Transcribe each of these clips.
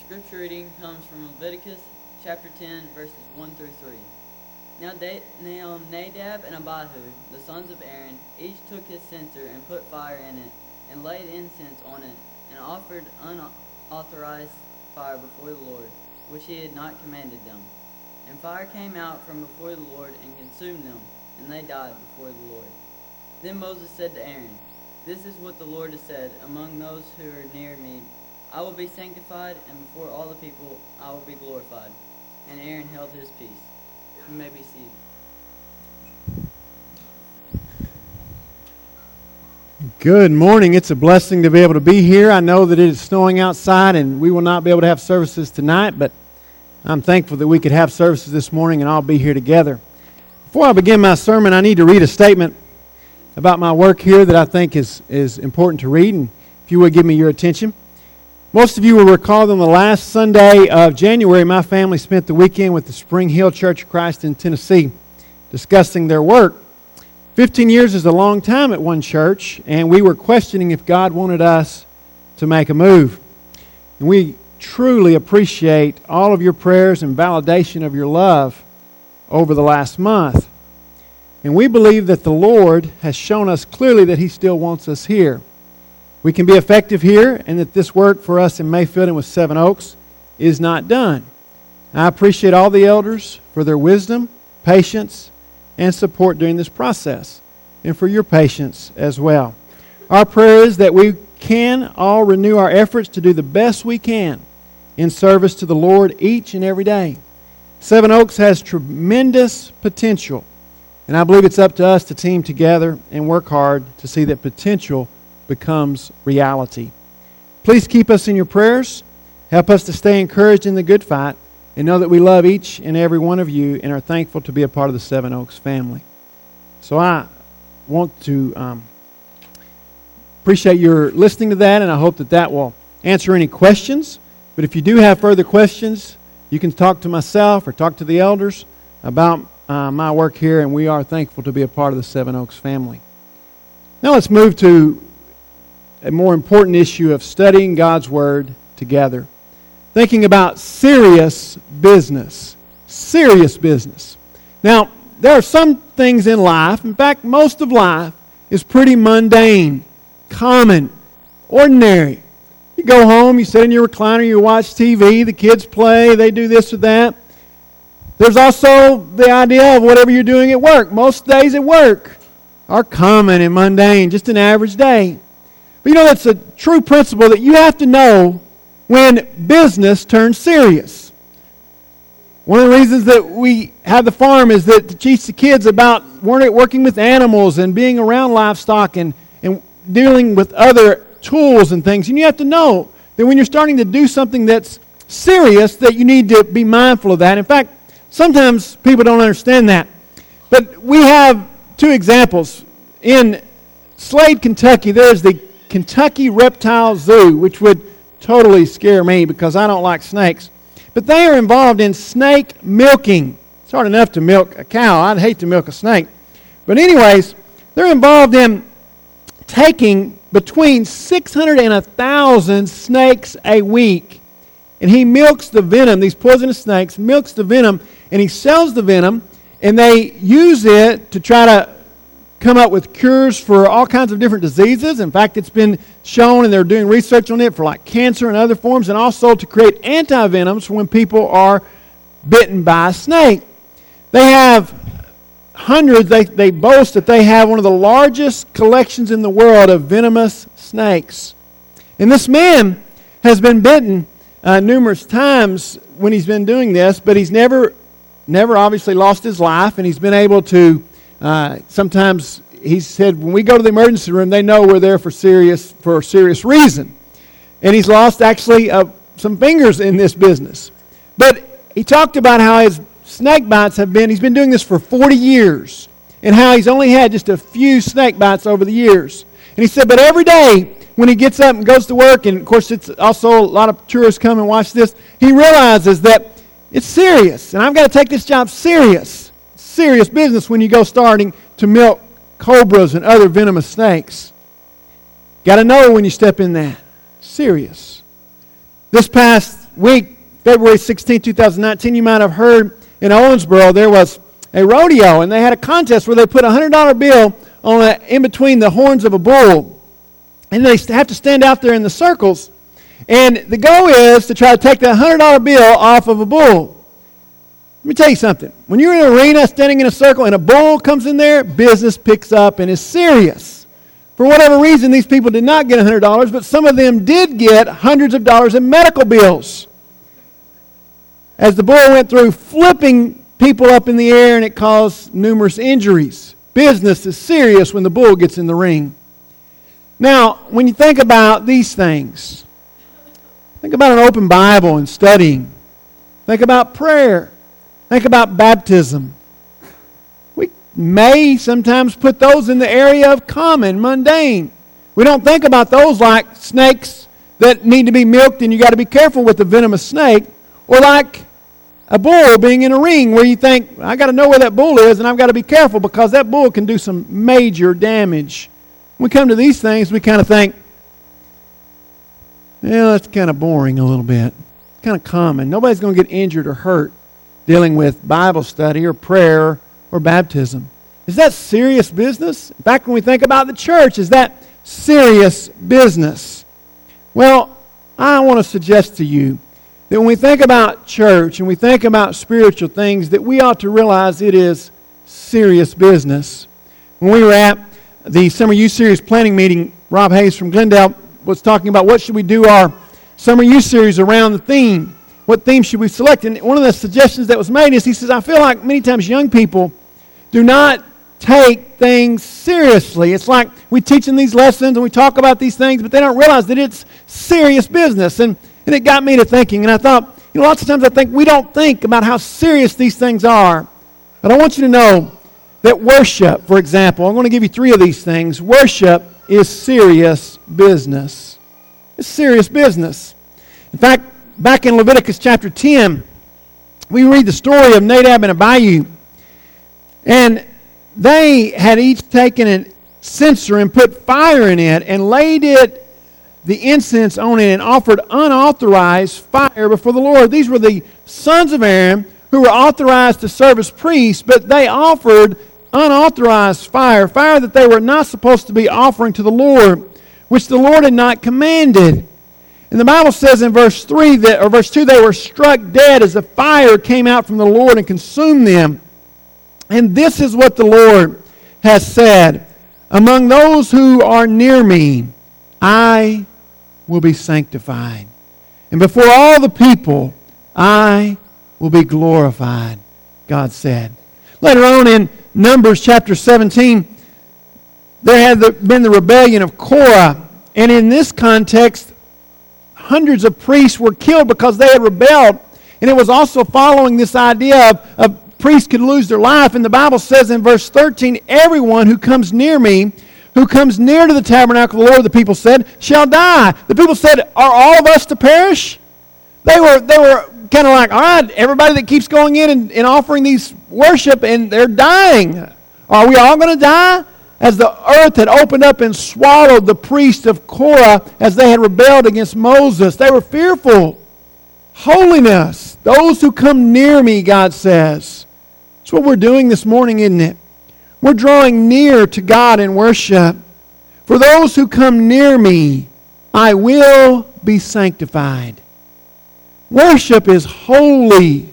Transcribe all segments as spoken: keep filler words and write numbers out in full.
scripture reading comes from Leviticus chapter ten, verses one through three. Now, da- now Nadab and Abihu, the sons of Aaron, each took his censer and put fire in it, and laid incense on it, and offered unauthorized fire before the Lord, which he had not commanded them. And fire came out from before the Lord and consumed them, and they died before the Lord. Then Moses said to Aaron, "This is what the Lord has said, among those who are near me, I will be sanctified, and before all the people I will be glorified." And Aaron held his peace. You may be seated. Good morning. It's a blessing to be able to be here. I know that it is snowing outside and we will not be able to have services tonight, but I'm thankful that we could have services this morning and all be here together. Before I begin my sermon, I need to read a statement about my work here that I think is, is important to read, and if you would give me your attention. Most of you will recall that on the last Sunday of January, my family spent the weekend with the Spring Hill Church of Christ in Tennessee discussing their work. Fifteen years is a long time at one church, and we were questioning if God wanted us to make a move. And we truly appreciate all of your prayers and validation of your love over the last month. And we believe that the Lord has shown us clearly that He still wants us here. We can be effective here, and that this work for us in Mayfield and with Seven Oaks is not done. I appreciate all the elders for their wisdom, patience, and support during this process, and for your patience as well. Our prayer is that we can all renew our efforts to do the best we can in service to the Lord each and every day. Seven Oaks has tremendous potential, and I believe it's up to us to team together and work hard to see that potential becomes reality. Please keep us in your prayers. Help us to stay encouraged in the good fight, and know that we love each and every one of you and are thankful to be a part of the Seven Oaks family. So I want to um, appreciate your listening to that, and I hope that that will answer any questions. But if you do have further questions, you can talk to myself or talk to the elders about uh, my work here, and we are thankful to be a part of the Seven Oaks family. Now let's move to a more important issue of studying God's Word together. Thinking about serious business. Serious business. Now, there are some things in life, in fact, most of life is pretty mundane, common, ordinary. You go home, you sit in your recliner, you watch T V, the kids play, they do this or that. There's also the idea of whatever you're doing at work. Most days at work are common and mundane, just an average day. But you know, that's a true principle that you have to know when business turns serious. One of the reasons that we have the farm is that to teach the kids about working with animals and being around livestock and, and dealing with other tools and things. And you have to know that when you're starting to do something that's serious, that you need to be mindful of that. In fact, sometimes people don't understand that. But we have two examples. In Slade, Kentucky, there's the Kentucky Reptile Zoo, which would totally scare me because I don't like snakes. But they are involved in snake milking. It's hard enough to milk a cow. I'd hate to milk a snake. But anyways, they're involved in taking between six hundred and one thousand snakes a week. And he milks the venom, these poisonous snakes, milks the venom, and he sells the venom, and they use it to try to come up with cures for all kinds of different diseases. In fact, it's been shown, and they're doing research on it for like cancer and other forms, and also to create antivenoms for when people are bitten by a snake. They have hundreds, they, they boast that they have one of the largest collections in the world of venomous snakes. And this man has been bitten uh, numerous times when he's been doing this, but he's never, never obviously lost his life, and he's been able to Uh, sometimes he said, when we go to the emergency room, they know we're there for serious for a serious reason. And he's lost actually uh, some fingers in this business. But he talked about how his snake bites have been, he's been doing this for forty years, and how he's only had just a few snake bites over the years. And he said, but every day when he gets up and goes to work, and of course it's also a lot of tourists come and watch this, he realizes that it's serious, and I've got to take this job serious. Serious business when you go starting to milk cobras and other venomous snakes. Got to know when you step in that. Serious. This past week, February sixteenth, two thousand nineteen, you might have heard in Owensboro there was a rodeo, and they had a contest where they put a one hundred dollar bill on a, in between the horns of a bull. And they have to stand out there in the circles. And the goal is to try to take that one hundred dollar bill off of a bull. Let me tell you something. When you're in an arena standing in a circle and a bull comes in there, business picks up and is serious. For whatever reason, these people did not get one hundred dollars, but some of them did get hundreds of dollars in medical bills. As the bull went through flipping people up in the air, and it caused numerous injuries. Business is serious when the bull gets in the ring. Now, when you think about these things, think about an open Bible and studying. Think about prayer. Think about baptism. We may sometimes put those in the area of common, mundane. We don't think about those like snakes that need to be milked and you got to be careful with the venomous snake, or like a bull being in a ring where you think, I got to know where that bull is and I've got to be careful because that bull can do some major damage. When we come to these things, we kind of think, yeah, that's kind of boring a little bit. Kind of common. Nobody's going to get injured or hurt dealing with Bible study or prayer or baptism. Is that serious business? In fact, when we think about the church, is that serious business? Well, I want to suggest to you that when we think about church and we think about spiritual things, that we ought to realize it is serious business. When we were at the Summer Youth Series planning meeting, Rob Hayes from Glendale was talking about what should we do our Summer Youth Series around the theme. What theme should we select? And one of the suggestions that was made is, he says, I feel like many times young people do not take things seriously. It's like we teach them these lessons and we talk about these things, but they don't realize that it's serious business. And, and it got me to thinking, and I thought, you know, lots of times I think we don't think about how serious these things are. But I want you to know that worship, for example, I'm going to give you three of these things. Worship is serious business. It's serious business. In fact, back in Leviticus chapter ten, we read the story of Nadab and Abihu. And they had each taken a censer and put fire in it and laid it, the incense on it, and offered unauthorized fire before the Lord. These were the sons of Aaron who were authorized to serve as priests, but they offered unauthorized fire, fire that they were not supposed to be offering to the Lord, which the Lord had not commanded. And the Bible says in verse three that, or verse two, they were struck dead as the fire came out from the Lord and consumed them. And this is what the Lord has said, among those who are near me, I will be sanctified. And before all the people, I will be glorified, God said. Later on in Numbers chapter seventeen, there had been the rebellion of Korah. And in this context, hundreds of priests were killed because they had rebelled. And it was also following this idea of, of priests could lose their life. And the Bible says in verse thirteen, everyone who comes near me, who comes near to the tabernacle of the Lord, the people said, shall die. The people said, are all of us to perish? They were they were kind of like, all right, everybody that keeps going in and, and offering these worship, and they're dying. Are we all going to die? As the earth had opened up and swallowed the priest of Korah as they had rebelled against Moses, they were fearful. Holiness. Those who come near me, God says. That's what we're doing this morning, isn't it? We're drawing near to God in worship. For those who come near me, I will be sanctified. Worship is holy,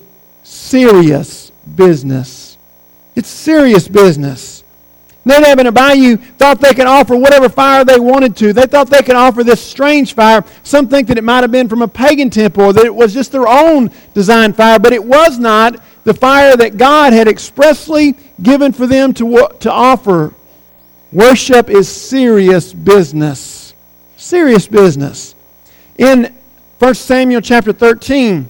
serious business. It's serious business. Nadab and Abihu thought they could offer whatever fire they wanted to. They thought they could offer this strange fire. Some think that it might have been from a pagan temple, or that it was just their own designed fire, but it was not the fire that God had expressly given for them to, to offer. Worship is serious business. Serious business. In First Samuel chapter thirteen,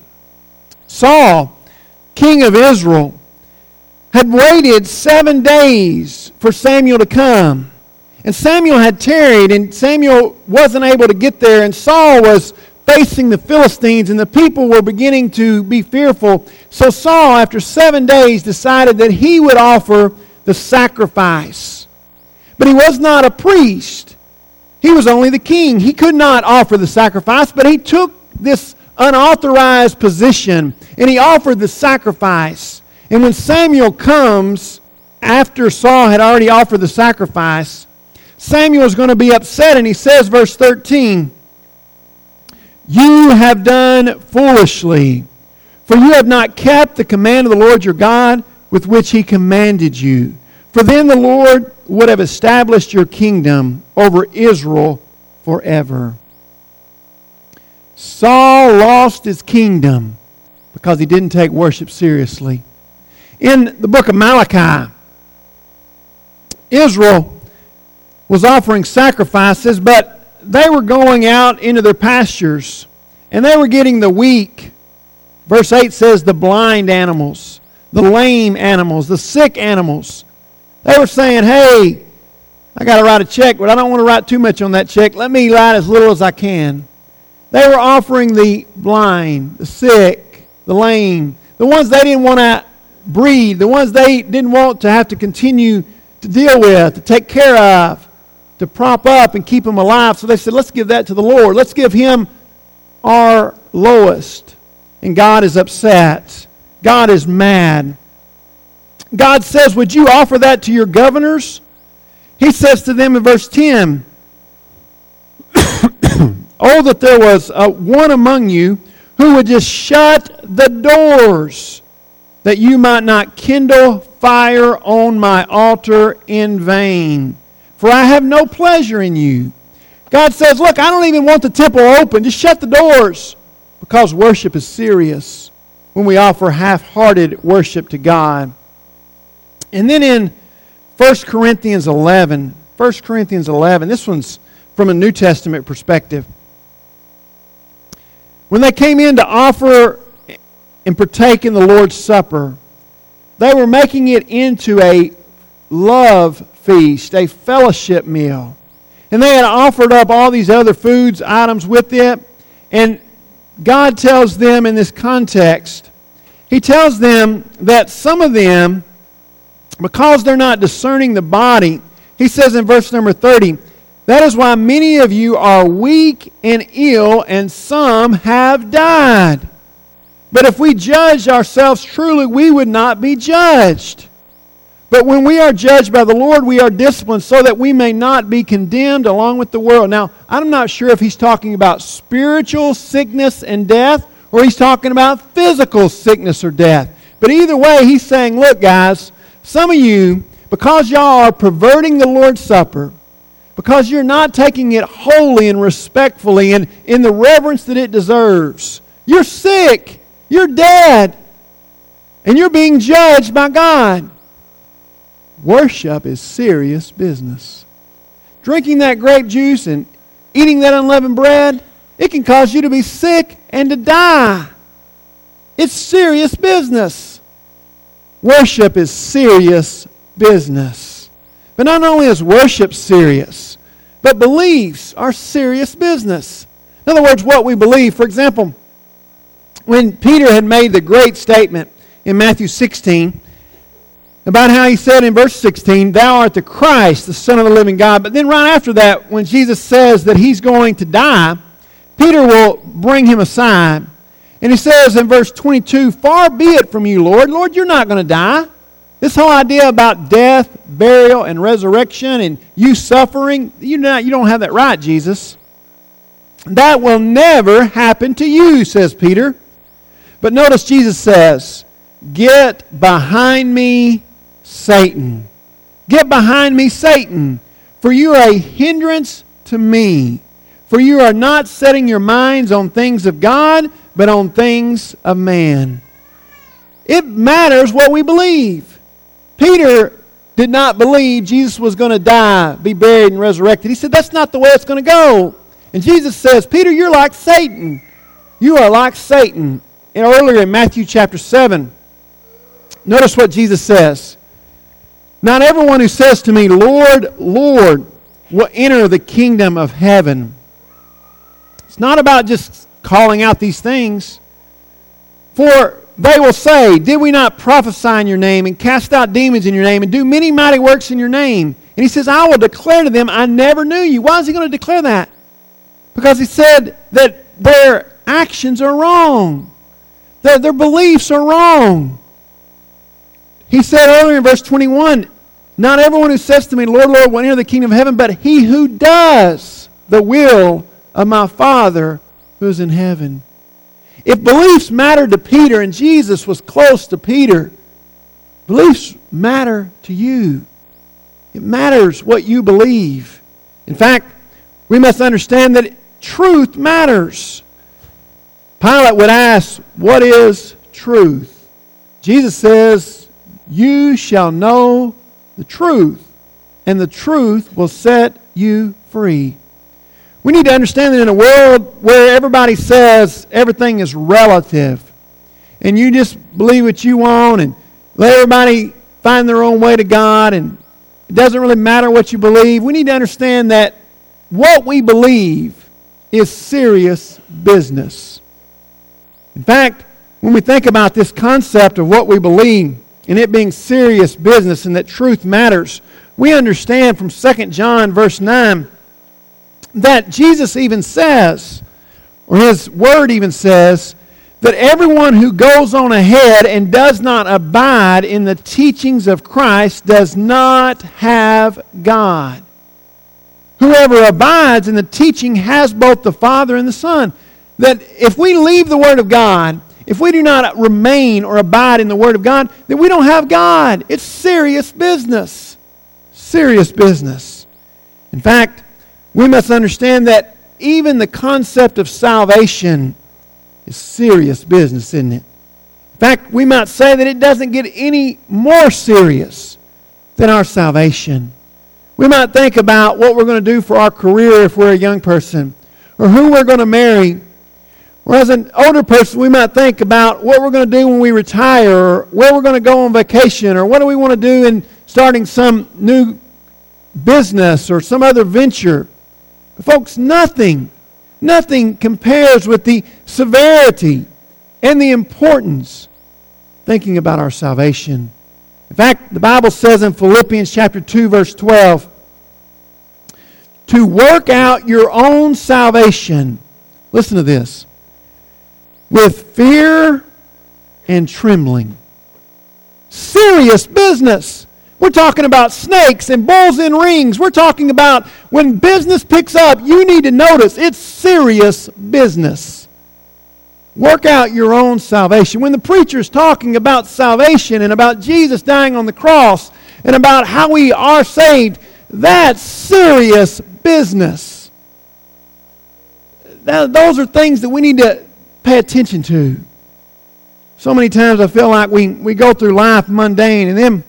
Saul, king of Israel, had waited seven days for Samuel to come. And Samuel had tarried, and Samuel wasn't able to get there, and Saul was facing the Philistines, and the people were beginning to be fearful. So Saul, after seven days, decided that he would offer the sacrifice. But he was not a priest. He was only the king. He could not offer the sacrifice, but he took this unauthorized position, and he offered the sacrifice. And when Samuel comes, after Saul had already offered the sacrifice, Samuel is going to be upset, and he says, verse thirteen, "You have done foolishly, for you have not kept the command of the Lord your God with which he commanded you. For then the Lord would have established your kingdom over Israel forever." Saul lost his kingdom because he didn't take worship seriously. In the book of Malachi, Israel was offering sacrifices, but they were going out into their pastures, and they were getting the weak. Verse eight says the blind animals, the lame animals, the sick animals. They were saying, "Hey, I got to write a check, but I don't want to write too much on that check. Let me write as little as I can." They were offering the blind, the sick, the lame, the ones they didn't want to breed, the ones they didn't want to have to continue to deal with, to take care of, to prop up and keep them alive. So they said, let's give that to the Lord. Let's give him our lowest. And God is upset. God is mad. God says, would you offer that to your governors? He says to them in verse ten, "Oh, that there was uh, one among you who would just shut the doors, that you might not kindle fire on my altar in vain. For I have no pleasure in you." God says, look, I don't even want the temple open. Just shut the doors. Because worship is serious when we offer half-hearted worship to God. And then in First Corinthians eleven, First Corinthians eleven, this one's from a New Testament perspective. When they came in to offer and partake in the Lord's Supper, they were making it into a love feast, a fellowship meal. And they had offered up all these other foods, items with it. And God tells them in this context, He tells them that some of them, because they're not discerning the body, He says in verse number thirty, "That is why many of you are weak and ill, and some have died. But if we judged ourselves truly, we would not be judged. But when we are judged by the Lord, we are disciplined so that we may not be condemned along with the world." Now, I'm not sure if he's talking about spiritual sickness and death, or he's talking about physical sickness or death. But either way, he's saying, look, guys, some of you, because y'all are perverting the Lord's Supper, because you're not taking it holy and respectfully and in the reverence that it deserves, you're sick, you're dead, and you're being judged by God. Worship is serious business. Drinking that grape juice and eating that unleavened bread, it can cause you to be sick and to die. It's serious business. Worship is serious business. But not only is worship serious, but beliefs are serious business. In other words, what we believe. For example, when Peter had made the great statement in Matthew sixteen, about how he said in verse sixteen, "Thou art the Christ, the Son of the living God." But then right after that, when Jesus says that he's going to die, Peter will bring him aside. And he says in verse twenty-two, "Far be it from you, Lord. Lord, you're not going to die." This whole idea about death, burial, and resurrection, and you suffering, you not, you don't have that right, Jesus. "That will never happen to you," says Peter. But notice Jesus says, "Get behind me, Satan. Get behind me, Satan, for you are a hindrance to me. For you are not setting your minds on things of God, but on things of man." It matters what we believe. Peter did not believe Jesus was going to die, be buried, and resurrected. He said, that's not the way it's going to go. And Jesus says, Peter, you're like Satan. You are like Satan. And earlier in Matthew chapter seven, notice what Jesus says. "Not everyone who says to me, 'Lord, Lord,' will enter the kingdom of heaven." It's not about just calling out these things. "For they will say, 'Did we not prophesy in your name, and cast out demons in your name, and do many mighty works in your name?' And he says, 'I will declare to them, I never knew you.'" Why is he going to declare that? Because he said that their actions are wrong. Their, their beliefs are wrong. He said earlier in verse twenty-one, not everyone who says to me, Lord, Lord, will enter the kingdom of heaven, but he who does the will of my Father who is in heaven. If beliefs mattered to Peter, and Jesus was close to Peter, beliefs matter to you. It matters what you believe. In fact, we must understand that truth matters. Pilate would ask, what is truth? Jesus says, you shall know the truth, and the truth will set you free. We need to understand that in a world where everybody says everything is relative, and you just believe what you want and let everybody find their own way to God, and it doesn't really matter what you believe, we need to understand that what we believe is serious business. In fact, when we think about this concept of what we believe and it being serious business and that truth matters, we understand from Second John verse nine that Jesus even says, or His Word even says, that everyone who goes on ahead and does not abide in the teachings of Christ does not have God. Whoever abides in the teaching has both the Father and the Son. That if we leave the Word of God, if we do not remain or abide in the Word of God, then we don't have God. It's serious business. Serious business. In fact, we must understand that even the concept of salvation is serious business, isn't it? In fact, we might say that it doesn't get any more serious than our salvation. We might think about what we're going to do for our career if we're a young person, or who we're going to marry. Or as an older person, we might think about what we're going to do when we retire, or where we're going to go on vacation, or what do we want to do in starting some new business or some other venture. But folks, nothing, nothing compares with the severity and the importance thinking about our salvation. In fact, the Bible says in Philippians chapter two, verse twelve, to work out your own salvation, listen to this, with fear and trembling. Serious business. We're talking about snakes and bulls in rings. We're talking about when business picks up, you need to notice it's serious business. Work out your own salvation. When the preacher's talking about salvation and about Jesus dying on the cross and about how we are saved, that's serious business. That, those are things that we need to pay attention to. So many times I feel like we, we go through life mundane, and then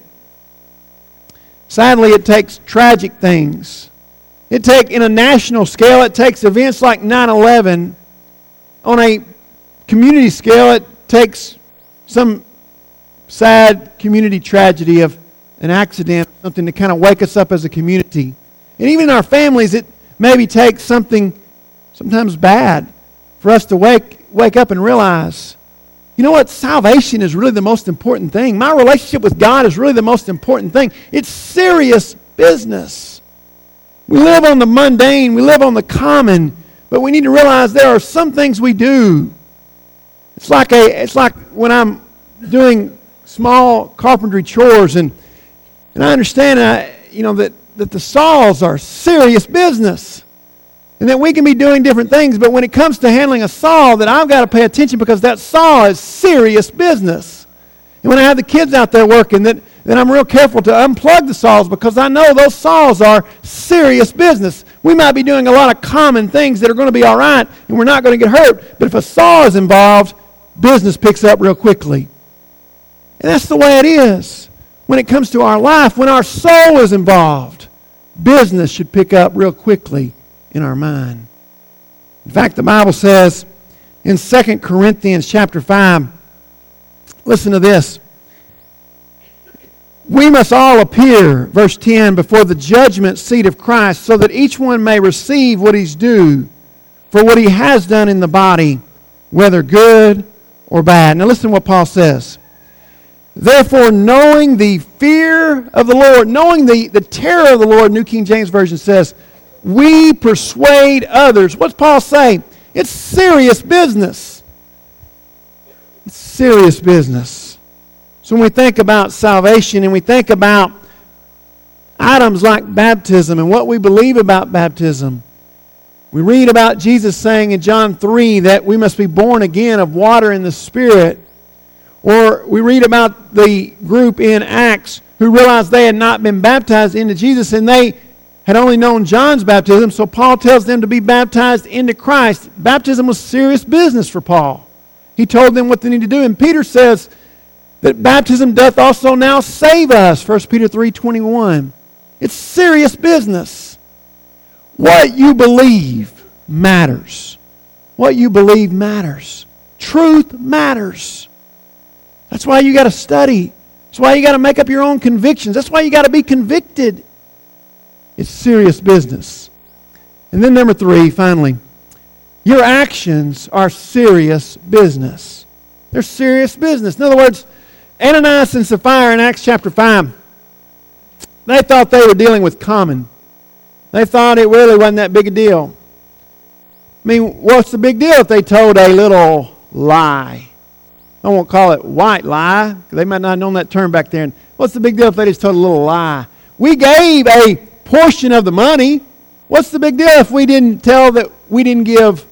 sadly it takes tragic things. It take in a national scale, it takes events like nine eleven. On a community scale, it takes some sad community tragedy of an accident, something to kind of wake us up as a community. And even in our families, it maybe takes something sometimes bad for us to wake wake up and realize, you know what, salvation is really the most important thing. My relationship with God is really the most important thing. It's serious business. We live on the mundane, we live on the common, but we need to realize there are some things we do. It's like a it's like when I'm doing small carpentry chores, and and I understand I, you know that, that the saws are serious business. And that we can be doing different things, but when it comes to handling a saw, that I've got to pay attention because that saw is serious business. And when I have the kids out there working, that, that I'm real careful to unplug the saws because I know those saws are serious business. We might be doing a lot of common things that are going to be all right and we're not going to get hurt, but if a saw is involved, business picks up real quickly. And that's the way it is when it comes to our life. When our soul is involved, business should pick up real quickly in our mind. In fact, the Bible says in Second Corinthians chapter five, listen to this. We must all appear, verse ten, before the judgment seat of Christ, so that each one may receive what he's due for what he has done in the body, whether good or bad. Now listen to what Paul says. Therefore, knowing the fear of the Lord, knowing the, the terror of the Lord, New King James Version says, we persuade others. What's Paul saying? It's serious business. It's serious business. So when we think about salvation and we think about items like baptism and what we believe about baptism, we read about Jesus saying in John three that we must be born again of water and the Spirit. Or we read about the group in Acts who realized they had not been baptized into Jesus and they had only known John's baptism, so Paul tells them to be baptized into Christ. Baptism was serious business for Paul. He told them what they need to do. And Peter says that baptism doth also now save us, First Peter three twenty-one. It's serious business. What you believe matters. What you believe matters. Truth matters. That's why you got to study. That's why you got to make up your own convictions. That's why you got to be convicted. It's serious business. And then number three, finally, your actions are serious business. They're serious business. In other words, Ananias and Sapphira in Acts chapter five, they thought they were dealing with common. They thought it really wasn't that big a deal. I mean, what's the big deal if they told a little lie? I won't call it white lie. They might not have known that term back then. What's the big deal if they just told a little lie? We gave a portion of the money. What's the big deal if we didn't tell that we didn't give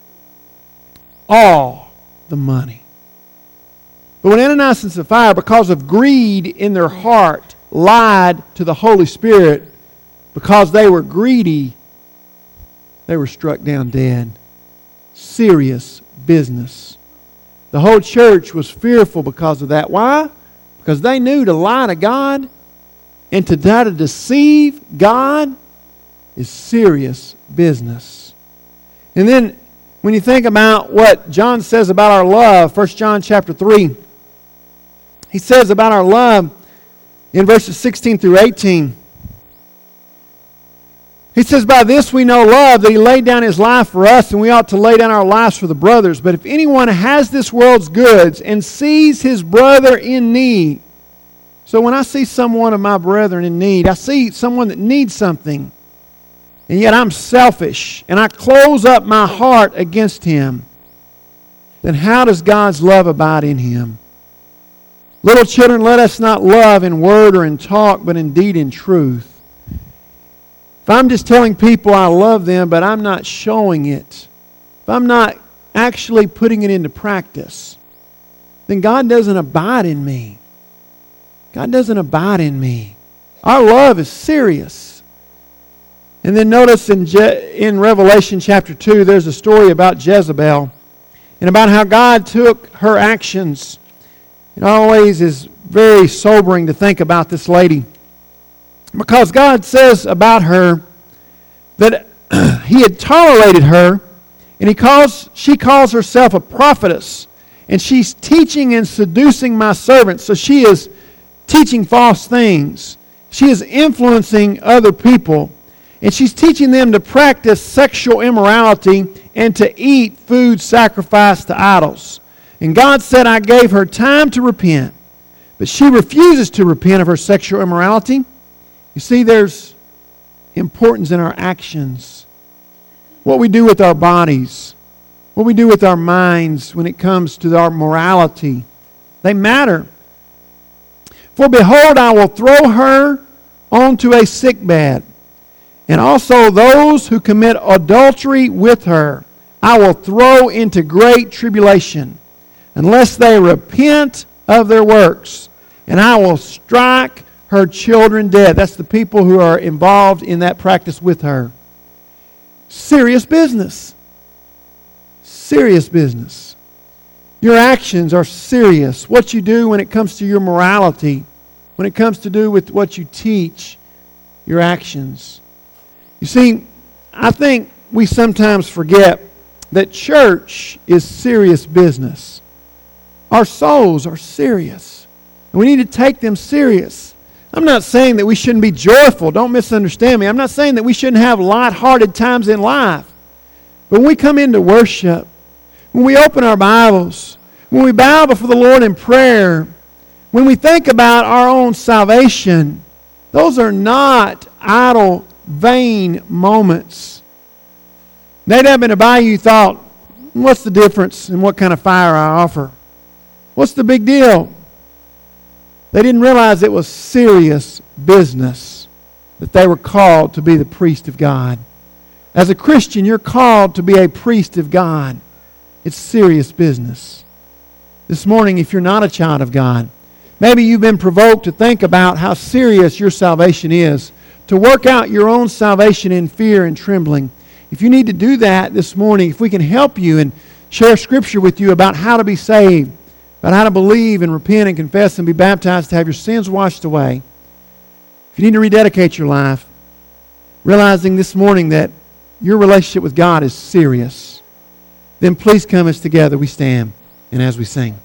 all the money? But when Ananias and Sapphira, because of greed in their heart, lied to the Holy Spirit, because they were greedy, they were struck down dead. Serious business. The whole church was fearful because of that. Why? Because they knew to lie to God and to try to deceive God is serious business. And then when you think about what John says about our love, First John chapter three, he says about our love in verses sixteen through eighteen, he says, by this we know love, that He laid down His life for us, and we ought to lay down our lives for the brothers. But if anyone has this world's goods and sees his brother in need, so when I see someone of my brethren in need, I see someone that needs something, and yet I'm selfish, and I close up my heart against him, then how does God's love abide in him? Little children, let us not love in word or in talk, but in deed and truth. If I'm just telling people I love them, but I'm not showing it, if I'm not actually putting it into practice, then God doesn't abide in me. God doesn't abide in me. Our love is serious. And then notice in, Je- in Revelation chapter two, there's a story about Jezebel and about how God took her actions. It always is very sobering to think about this lady, because God says about her that He had tolerated her, and He calls she calls herself a prophetess, and she's teaching and seducing my servants. So she is teaching false things. She is influencing other people, and she's teaching them to practice sexual immorality and to eat food sacrificed to idols. And God said, I gave her time to repent, but she refuses to repent of her sexual immorality. You see, there's importance in our actions. What we do with our bodies, what we do with our minds when it comes to our morality, they matter. For behold, I will throw her onto a sickbed, and also those who commit adultery with her I will throw into great tribulation, unless they repent of their works, and I will strike her children dead. That's the people who are involved in that practice with her. Serious business. Serious business. Your actions are serious. What you do when it comes to your morality, when it comes to do with what you teach, your actions. You see, I think we sometimes forget that church is serious business. Our souls are serious, and we need to take them serious. I'm not saying that we shouldn't be joyful. Don't misunderstand me. I'm not saying that we shouldn't have light-hearted times in life. But when we come into worship, when we open our Bibles, when we bow before the Lord in prayer, when we think about our own salvation, those are not idle, vain moments. Nadab and Abihu thought, What's the difference in what kind of fire I offer? What's the big deal? They didn't realize it was serious business that they were called to be the priest of God. As a Christian, you're called to be a priest of God. It's serious business. This morning, if you're not a child of God, maybe you've been provoked to think about how serious your salvation is, to work out your own salvation in fear and trembling. If you need to do that this morning, if we can help you and share Scripture with you about how to be saved, about how to believe and repent and confess and be baptized to have your sins washed away, if you need to rededicate your life, realizing this morning that your relationship with God is serious, then please come as together we stand and as we sing.